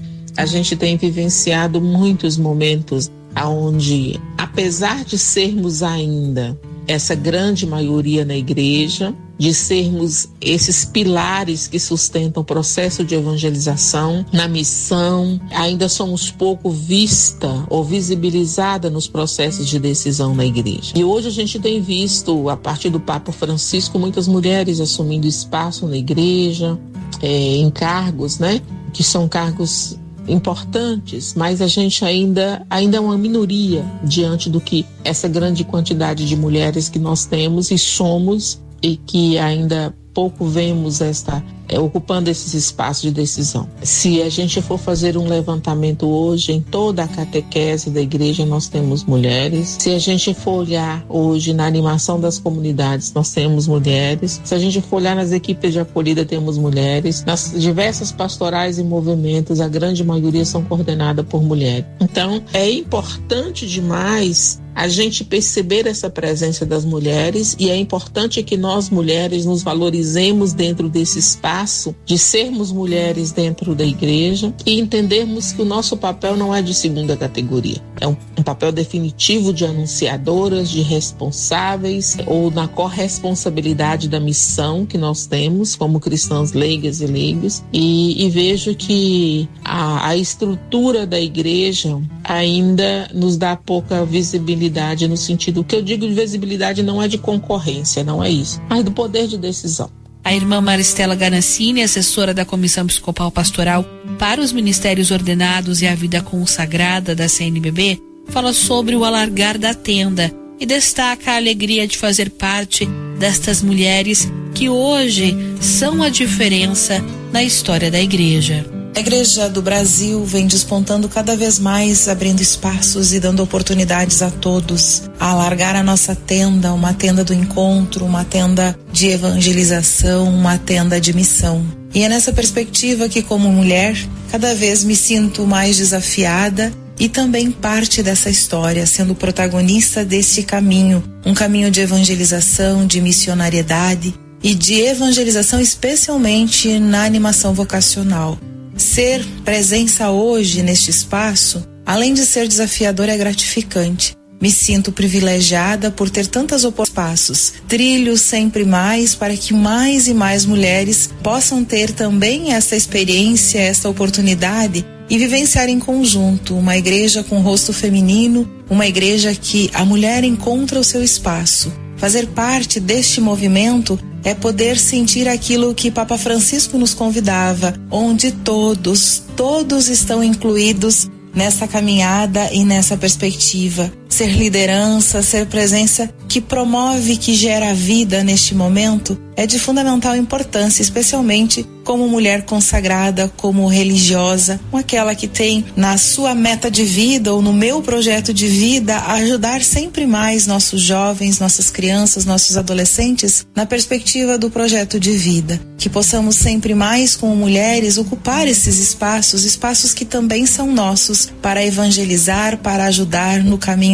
A gente tem vivenciado muitos momentos onde, apesar de sermos ainda essa grande maioria na igreja, de sermos esses pilares que sustentam o processo de evangelização na missão, ainda somos pouco vista ou visibilizada nos processos de decisão na igreja. E hoje a gente tem visto, a partir do Papa Francisco, muitas mulheres assumindo espaço na igreja, é, em cargos, né, que são cargos importantes, mas a gente ainda, ainda é uma minoria diante do que essa grande quantidade de mulheres que nós temos e somos, e que ainda pouco vemos esta, é, ocupando esses espaços de decisão. Se a gente for fazer um levantamento hoje, em toda a catequese da igreja nós temos mulheres. Se a gente for olhar hoje na animação das comunidades, nós temos mulheres. Se a gente for olhar nas equipes de acolhida, temos mulheres. Nas diversas pastorais e movimentos, a grande maioria são coordenadas por mulheres. Então, é importante demais a gente perceber essa presença das mulheres, e é importante que nós mulheres nos valorizemos dentro desse espaço de sermos mulheres dentro da igreja e entendermos que o nosso papel não é de segunda categoria, é um, um papel definitivo de anunciadoras, de responsáveis ou na corresponsabilidade da missão que nós temos como cristãs leigas e leigos, e, e vejo que a, a estrutura da igreja ainda nos dá pouca visibilidade, no sentido, o que eu digo de visibilidade não é de concorrência, não é isso, mas do poder de decisão. A irmã Maristela Ganassini, assessora da Comissão Episcopal Pastoral para os Ministérios Ordenados e a Vida Consagrada da C N B B, fala sobre o alargar da tenda e destaca a alegria de fazer parte destas mulheres que hoje são a diferença na história da igreja. A Igreja do Brasil vem despontando cada vez mais, abrindo espaços e dando oportunidades a todos a alargar a nossa tenda, uma tenda do encontro, uma tenda de evangelização, uma tenda de missão. E é nessa perspectiva que, como mulher, cada vez me sinto mais desafiada e também parte dessa história, sendo protagonista desse caminho, um caminho de evangelização, de missionariedade e de evangelização especialmente na animação vocacional. Ser presença hoje neste espaço, além de ser desafiador, é gratificante. Me sinto privilegiada por ter tantas oportunidades, trilho sempre mais para que mais e mais mulheres possam ter também essa experiência, essa oportunidade e vivenciar em conjunto uma igreja com rosto feminino, uma igreja que a mulher encontra o seu espaço. Fazer parte deste movimento é poder sentir aquilo que Papa Francisco nos convidava, onde todos, todos estão incluídos nessa caminhada e nessa perspectiva. Ser liderança, ser presença que promove, que gera vida neste momento, é de fundamental importância, especialmente como mulher consagrada, como religiosa, com aquela que tem na sua meta de vida ou no meu projeto de vida ajudar sempre mais nossos jovens, nossas crianças, nossos adolescentes na perspectiva do projeto de vida. Que possamos sempre mais, como mulheres, ocupar esses espaços, espaços que também são nossos, para evangelizar, para ajudar no caminho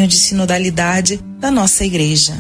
de sinodalidade da nossa igreja.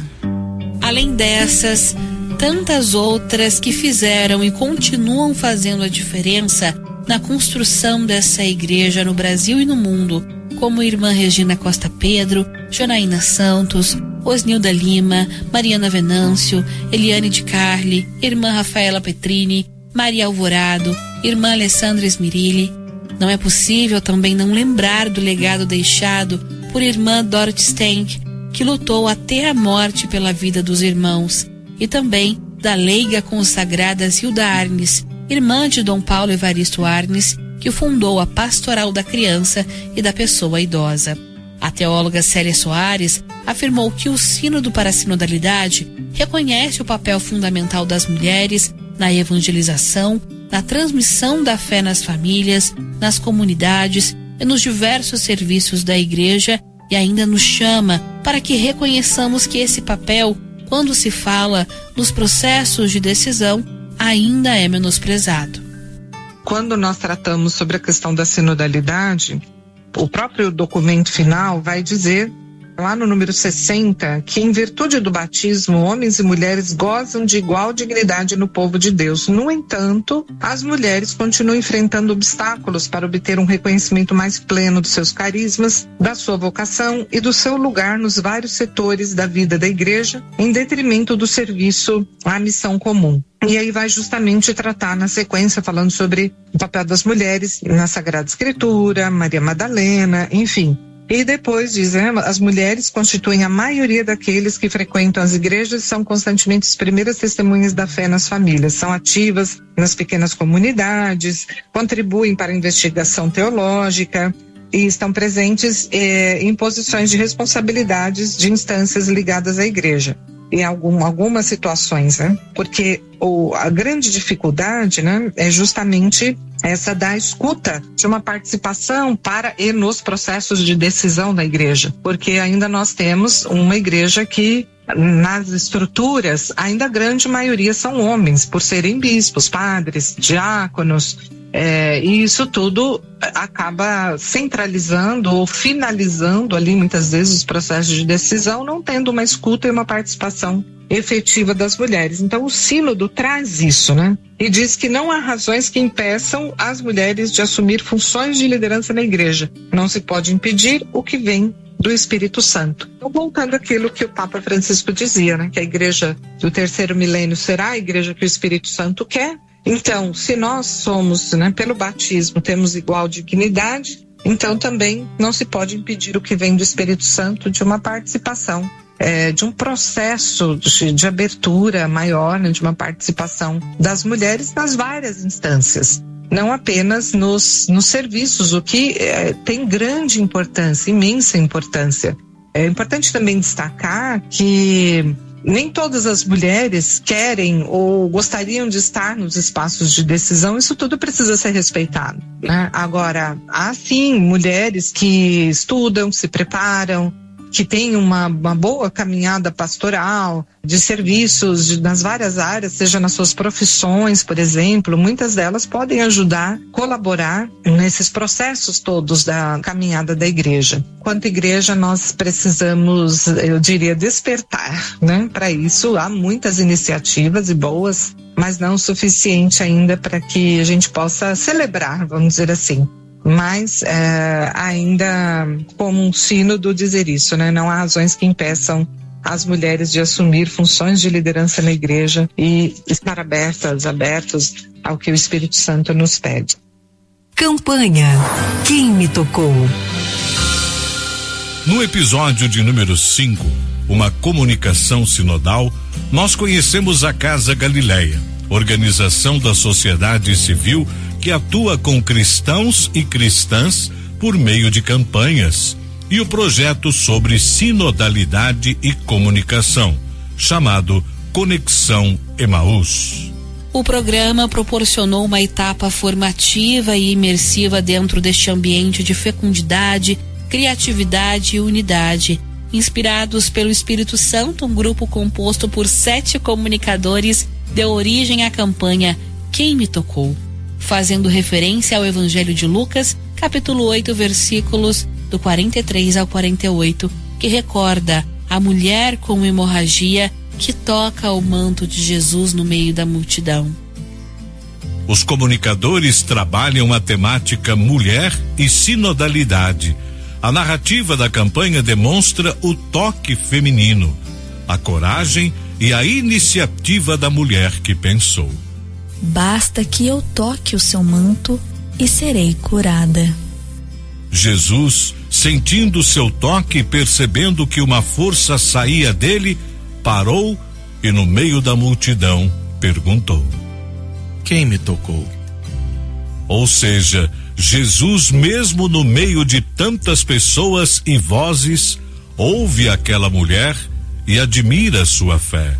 Além dessas, tantas outras que fizeram e continuam fazendo a diferença na construção dessa igreja no Brasil e no mundo, como irmã Regina Costa Pedro, Jonaína Santos, Osnilda Lima, Mariana Venâncio, Eliane de Carli, irmã Rafaela Petrini, Maria Alvorado, irmã Alessandra Esmirilli. Não é possível também não lembrar do legado deixado por irmã Dorothy Stenck, que lutou até a morte pela vida dos irmãos, e também da leiga consagrada Zilda Arnes, irmã de Dom Paulo Evaristo Arnes, que fundou a Pastoral da Criança e da Pessoa Idosa. A teóloga Célia Soares afirmou que o Sínodo para a Sinodalidade reconhece o papel fundamental das mulheres na evangelização, na transmissão da fé nas famílias, nas comunidades e nos diversos serviços da Igreja, e ainda nos chama para que reconheçamos que esse papel, quando se fala nos processos de decisão, ainda é menosprezado. Quando nós tratamos sobre a questão da sinodalidade, o próprio documento final vai dizer, lá no número sessenta, que em virtude do batismo, homens e mulheres gozam de igual dignidade no povo de Deus. No entanto, as mulheres continuam enfrentando obstáculos para obter um reconhecimento mais pleno dos seus carismas, da sua vocação e do seu lugar nos vários setores da vida da igreja, em detrimento do serviço à missão comum. E aí vai justamente tratar na sequência, falando sobre o papel das mulheres na Sagrada Escritura, Maria Madalena, enfim. E depois diz, né, as mulheres constituem a maioria daqueles que frequentam as igrejas e são constantemente as primeiras testemunhas da fé nas famílias. São ativas nas pequenas comunidades, contribuem para a investigação teológica e estão presentes eh, em posições de responsabilidades de instâncias ligadas à igreja. Em algum, algumas situações, né? Porque o, a grande dificuldade, né, é justamente essa da escuta, de uma participação para e nos processos de decisão da igreja. Porque ainda nós temos uma igreja que, nas estruturas, ainda a grande maioria são homens, por serem bispos, padres, diáconos. É, e isso tudo acaba centralizando ou finalizando ali muitas vezes os processos de decisão, não tendo uma escuta e uma participação efetiva das mulheres. Então o Sínodo traz isso, né? E diz que não há razões que impeçam as mulheres de assumir funções de liderança na igreja. Não se pode impedir o que vem do Espírito Santo. Então, voltando àquilo que o Papa Francisco dizia, né? Que a igreja do terceiro milênio será a igreja que o Espírito Santo quer. Então, se nós somos, né, pelo batismo, temos igual dignidade, então também não se pode impedir o que vem do Espírito Santo de uma participação, é, de um processo de, de abertura maior, né, de uma participação das mulheres nas várias instâncias, não apenas nos, nos serviços, o que é, tem grande importância, imensa importância. É importante também destacar que nem todas as mulheres querem ou gostariam de estar nos espaços de decisão, isso tudo precisa ser respeitado, né? Agora, há sim mulheres que estudam, se preparam, que têm uma, uma boa caminhada pastoral, de serviços de, nas várias áreas, seja nas suas profissões, por exemplo, muitas delas podem ajudar, colaborar nesses processos todos da caminhada da igreja. Quanto igreja, nós precisamos, eu diria, despertar, né? Para isso, há muitas iniciativas e boas, mas não o suficiente ainda para que a gente possa celebrar, vamos dizer assim. Mas é, ainda como um sínodo dizer isso, né? Não há razões que impeçam as mulheres de assumir funções de liderança na igreja e estar abertas, abertos ao que o Espírito Santo nos pede. Campanha Quem Me Tocou? No episódio de número cinco, uma comunicação sinodal, nós conhecemos a Casa Galileia, organização da sociedade civil que atua com cristãos e cristãs por meio de campanhas, e o projeto sobre sinodalidade e comunicação, chamado Conexão Emaús. O programa proporcionou uma etapa formativa e imersiva dentro deste ambiente de fecundidade, criatividade e unidade. Inspirados pelo Espírito Santo, um grupo composto por sete comunicadores deu origem à campanha Quem Me Tocou, fazendo referência ao Evangelho de Lucas, capítulo oito, versículos do quarenta e três ao quarenta e oito, que recorda a mulher com hemorragia que toca o manto de Jesus no meio da multidão. Os comunicadores trabalham a temática mulher e sinodalidade. A narrativa da campanha demonstra o toque feminino, a coragem e a iniciativa da mulher que pensou. Basta que eu toque o seu manto e serei curada. Jesus, sentindo seu toque e percebendo que uma força saía dele, parou e no meio da multidão perguntou: quem me tocou? Ou seja, Jesus, mesmo no meio de tantas pessoas e vozes, ouve aquela mulher e admira sua fé.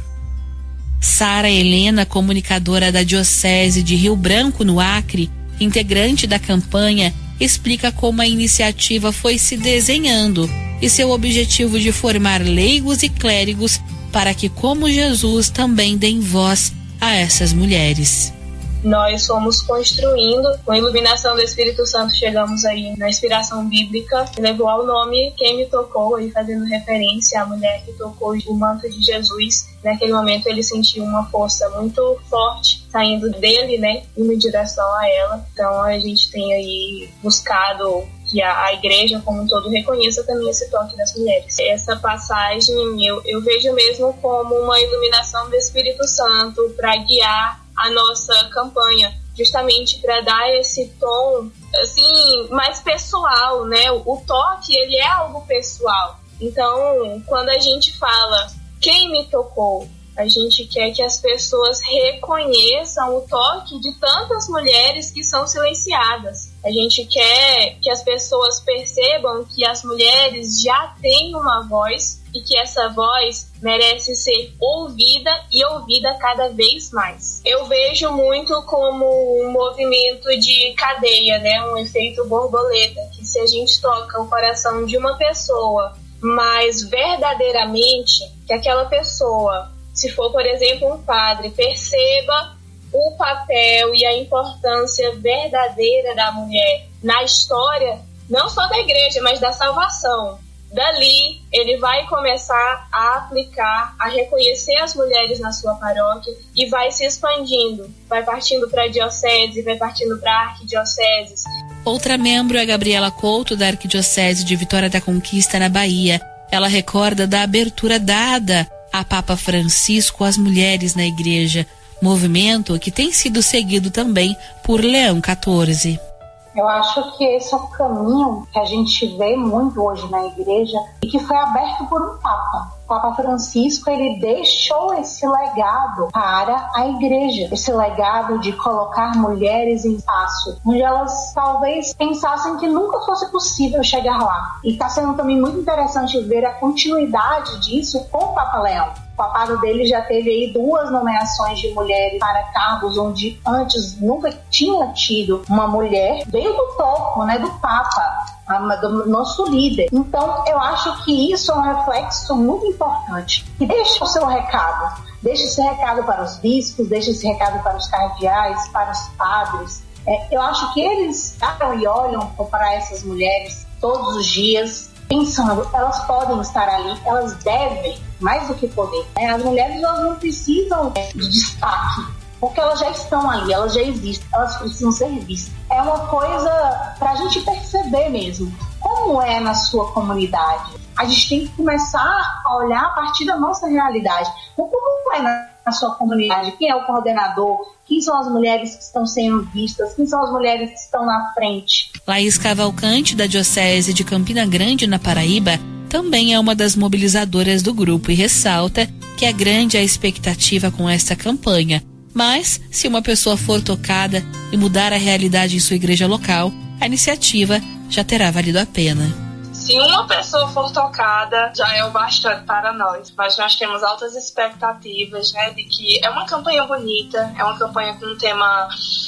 Sara Helena, comunicadora da Diocese de Rio Branco, no Acre, integrante da campanha, explica como a iniciativa foi se desenhando e seu objetivo de formar leigos e clérigos para que, como Jesus, também deem voz a essas mulheres. Nós fomos construindo, com a iluminação do Espírito Santo, chegamos aí na inspiração bíblica, que levou ao nome Quem Me Tocou, aí fazendo referência à mulher que tocou o manto de Jesus. Naquele momento ele sentiu uma força muito forte saindo dele, né, indo em direção a ela. Então a gente tem aí buscado que a, a igreja como um todo reconheça também esse toque das mulheres. Essa passagem eu, eu vejo mesmo como uma iluminação do Espírito Santo para guiar a nossa campanha, justamente para dar esse tom assim mais pessoal, né? O toque, ele é algo pessoal. Então, quando a gente fala quem me tocou, a gente quer que as pessoas reconheçam o toque de tantas mulheres que são silenciadas. A gente quer que as pessoas percebam que as mulheres já têm uma voz e que essa voz merece ser ouvida e ouvida cada vez mais. Eu vejo muito como um movimento de cadeia, né? Um efeito borboleta, que se a gente toca o coração de uma pessoa, mas verdadeiramente que aquela pessoa, se for, por exemplo, um padre, perceba o papel e a importância verdadeira da mulher na história, não só da igreja, mas da salvação. Dali, ele vai começar a aplicar, a reconhecer as mulheres na sua paróquia e vai se expandindo, vai partindo para a diocese, vai partindo para a arquidioceses. Outra membro é Gabriela Couto, da Arquidiocese de Vitória da Conquista, na Bahia. Ela recorda da abertura dada a Papa Francisco às mulheres na igreja, movimento que tem sido seguido também por Leão quatorze. Eu acho que esse é o caminho que a gente vê muito hoje na igreja e que foi aberto por um Papa. O Papa Francisco, ele deixou esse legado para a igreja, esse legado de colocar mulheres em espaço, onde elas talvez pensassem que nunca fosse possível chegar lá. E está sendo também muito interessante ver a continuidade disso com o Papa Leão. O papado dele já teve aí duas nomeações de mulheres para cargos onde antes nunca tinha tido uma mulher. Veio do topo, né, do Papa, do nosso líder. Então, eu acho que isso é um reflexo muito importante. E deixa o seu recado. Deixa esse recado para os bispos, deixa esse recado para os cardeais, para os padres. É, eu acho que eles param e olham para essas mulheres todos os dias, pensando, elas podem estar ali, elas devem, mais do que poder. Né? As mulheres, elas não precisam de destaque, porque elas já estão ali, elas já existem, elas precisam ser vistas. É uma coisa para a gente perceber mesmo como é na sua comunidade. A gente tem que começar a olhar a partir da nossa realidade. Como é na, na sua comunidade? Quem é o coordenador? Quem são as mulheres que estão sendo vistas? Quem são as mulheres que estão na frente? Laís Cavalcante, da Diocese de Campina Grande, na Paraíba, também é uma das mobilizadoras do grupo e ressalta que é grande a expectativa com esta campanha. Mas, se uma pessoa for tocada e mudar a realidade em sua igreja local, a iniciativa já terá valido a pena. Se uma pessoa for tocada, já é o bastante para nós. Mas nós temos altas expectativas, né, de que é uma campanha bonita, é uma campanha com um tema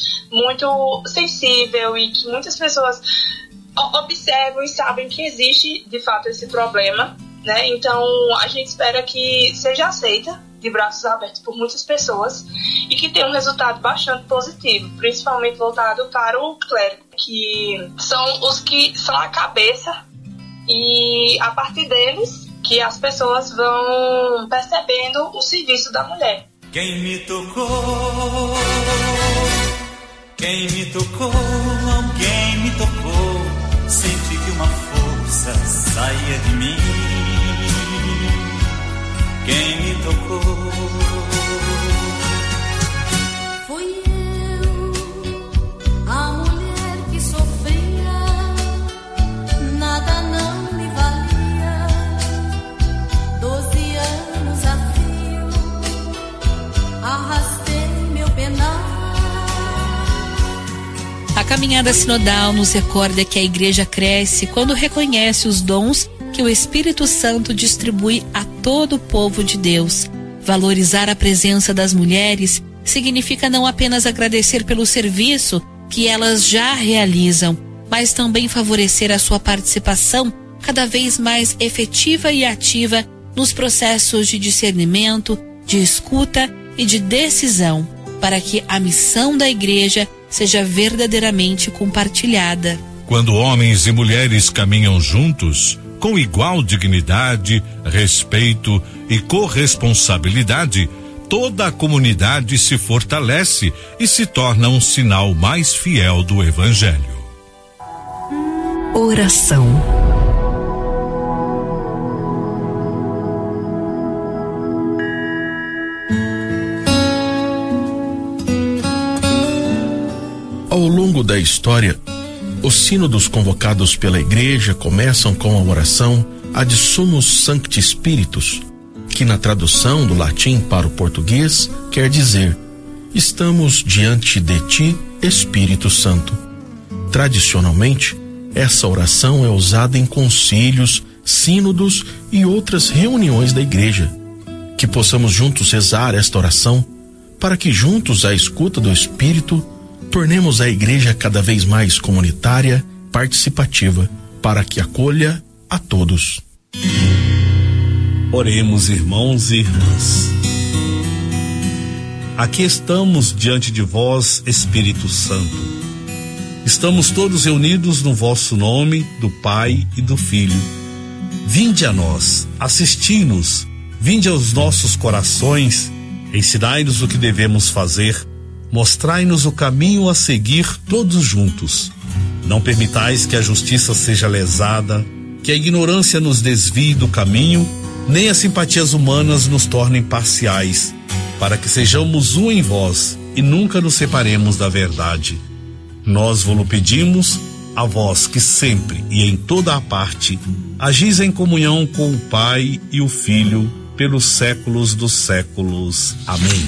muito sensível e que muitas pessoas observam e sabem que existe, de fato, esse problema, né? Então, a gente espera que seja aceita de braços abertos por muitas pessoas e que tenha um resultado bastante positivo, principalmente voltado para o clérigo, que são os que são a cabeça. E a partir deles que as pessoas vão percebendo o serviço da mulher. Quem me tocou, quem me tocou, alguém me tocou, senti que uma força saía de mim. Quem me tocou foi eu, a mulher que sofria, nada não me valia, doze anos a fio, arrastei meu penar. A caminhada sinodal nos recorda que a igreja cresce quando reconhece os dons que o Espírito Santo distribui a todo o povo de Deus. Valorizar a presença das mulheres significa não apenas agradecer pelo serviço que elas já realizam, mas também favorecer a sua participação cada vez mais efetiva e ativa nos processos de discernimento, de escuta e de decisão, para que a missão da igreja seja verdadeiramente compartilhada. Quando homens e mulheres caminham juntos, com igual dignidade, respeito e corresponsabilidade, toda a comunidade se fortalece e se torna um sinal mais fiel do Evangelho. Oração. Ao longo da história, os sínodos convocados pela Igreja começam com a oração Ad Sumus Sancti Spiritus, que na tradução do latim para o português quer dizer: estamos diante de ti, Espírito Santo. Tradicionalmente, essa oração é usada em concílios, sínodos e outras reuniões da Igreja. Que possamos juntos rezar esta oração, para que juntos à escuta do Espírito tornemos a igreja cada vez mais comunitária, participativa, para que acolha a todos. Oremos, irmãos e irmãs. Aqui estamos diante de vós, Espírito Santo. Estamos todos reunidos no vosso nome, do Pai e do Filho. Vinde a nós, assisti-nos, vinde aos nossos corações, ensinai-nos o que devemos fazer, mostrai-nos o caminho a seguir todos juntos. Não permitais que a justiça seja lesada, que a ignorância nos desvie do caminho, nem as simpatias humanas nos tornem parciais, para que sejamos um em vós e nunca nos separemos da verdade. Nós vos pedimos, a vós que sempre e em toda a parte agis em comunhão com o Pai e o Filho, pelos séculos dos séculos. Amém.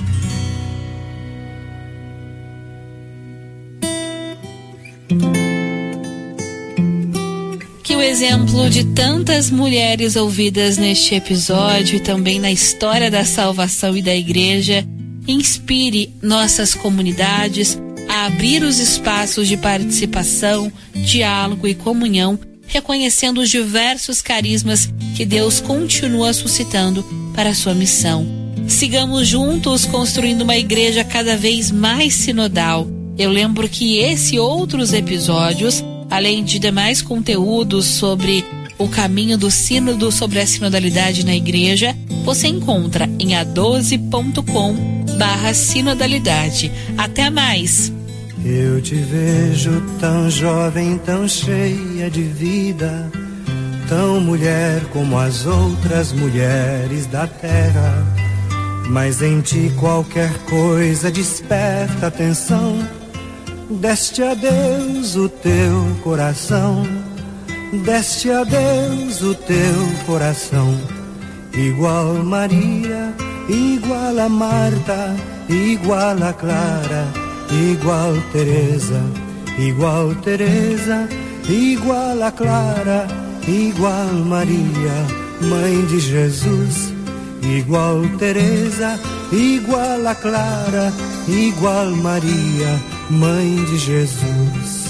Que o exemplo de tantas mulheres ouvidas neste episódio e também na história da salvação e da igreja inspire nossas comunidades a abrir os espaços de participação, diálogo e comunhão, reconhecendo os diversos carismas que Deus continua suscitando para a sua missão. Sigamos juntos construindo uma igreja cada vez mais sinodal. Eu lembro que esse e outros episódios, além de demais conteúdos sobre o caminho do sínodo, sobre a sinodalidade na igreja, você encontra em a doze ponto com barra sinodalidade. Até mais! Eu te vejo tão jovem, tão cheia de vida, tão mulher como as outras mulheres da terra, mas em ti qualquer coisa desperta atenção. Deste a Deus o teu coração, deste a Deus o teu coração, igual Maria, igual a Marta, igual a Clara, igual Teresa, igual Teresa, igual a Clara, igual Maria, mãe de Jesus, igual Teresa, igual a Clara, igual Maria, mãe de Jesus.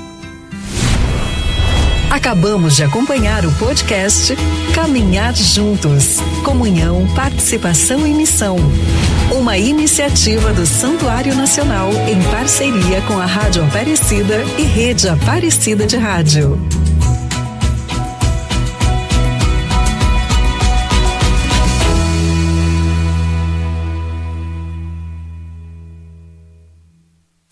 Acabamos de acompanhar o podcast Caminhar Juntos, Comunhão, Participação e Missão. Uma iniciativa do Santuário Nacional em parceria com a Rádio Aparecida e Rede Aparecida de Rádio.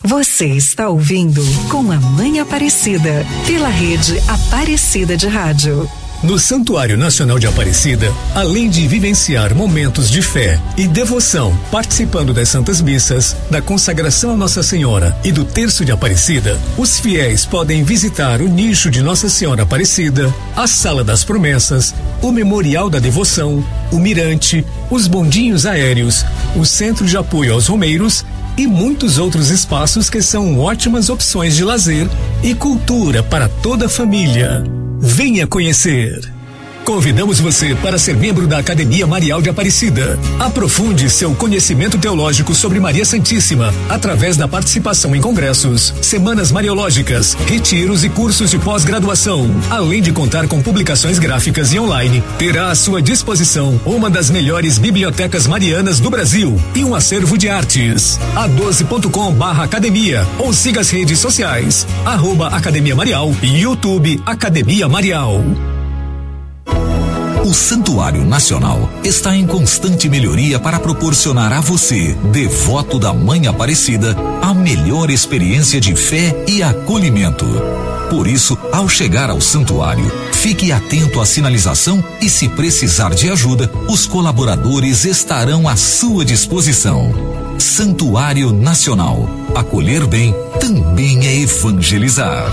Você está ouvindo Com a Mãe Aparecida, pela rede Aparecida de Rádio. No Santuário Nacional de Aparecida, além de vivenciar momentos de fé e devoção, participando das Santas Missas, da consagração a Nossa Senhora e do Terço de Aparecida, os fiéis podem visitar o nicho de Nossa Senhora Aparecida, a Sala das Promessas, o Memorial da Devoção, o Mirante, os bondinhos aéreos, o Centro de Apoio aos Romeiros e muitos outros espaços que são ótimas opções de lazer e cultura para toda a família. Venha conhecer! Convidamos você para ser membro da Academia Marial de Aparecida. Aprofunde seu conhecimento teológico sobre Maria Santíssima através da participação em congressos, semanas mariológicas, retiros e cursos de pós-graduação. Além de contar com publicações gráficas e online, terá à sua disposição uma das melhores bibliotecas marianas do Brasil e um acervo de artes. a doze ponto com barra academia ou siga as redes sociais, arroba Academia Marial e YouTube Academia Marial. O Santuário Nacional está em constante melhoria para proporcionar a você, devoto da Mãe Aparecida, a melhor experiência de fé e acolhimento. Por isso, ao chegar ao santuário, fique atento à sinalização e, se precisar de ajuda, os colaboradores estarão à sua disposição. Santuário Nacional. Acolher bem também é evangelizar.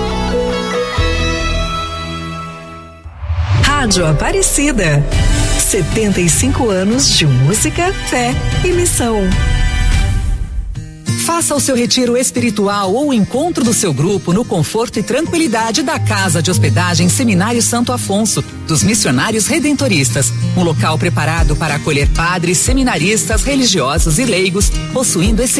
Rádio Aparecida. setenta e cinco anos de música, fé e missão. Faça o seu retiro espiritual ou o encontro do seu grupo no conforto e tranquilidade da Casa de Hospedagem Seminário Santo Afonso, dos Missionários Redentoristas. Um local preparado para acolher padres, seminaristas, religiosos e leigos, possuindo esse